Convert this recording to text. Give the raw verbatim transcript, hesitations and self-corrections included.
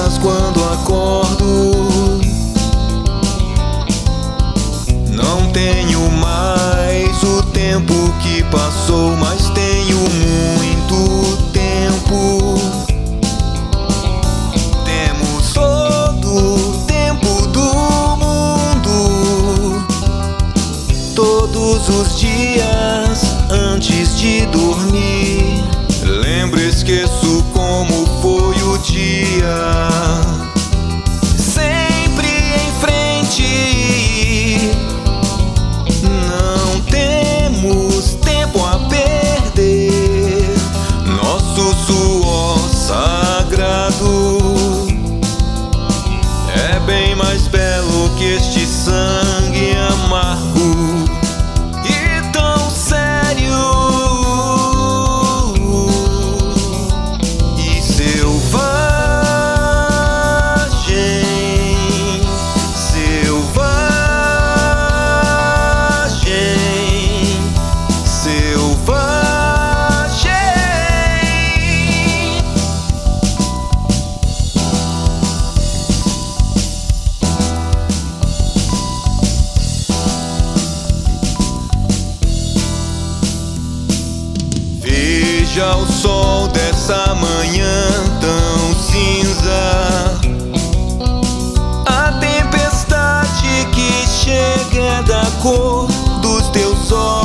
dias quando acordo, não tenho mais o tempo que passou, mas tenho muito tempo. Temos todo o tempo do mundo, todos os dias antes de dormir. Lembro, esqueço como foi o dia. Sempre em frente, não temos tempo a perder. Nosso suor sagrado é bem mais belo que este sangue amargo e tão sério e selvagem, selvagem, selvagem. Veja o sol dessa manhã tão cinza, a tempestade que chega é da cor dos teus olhos.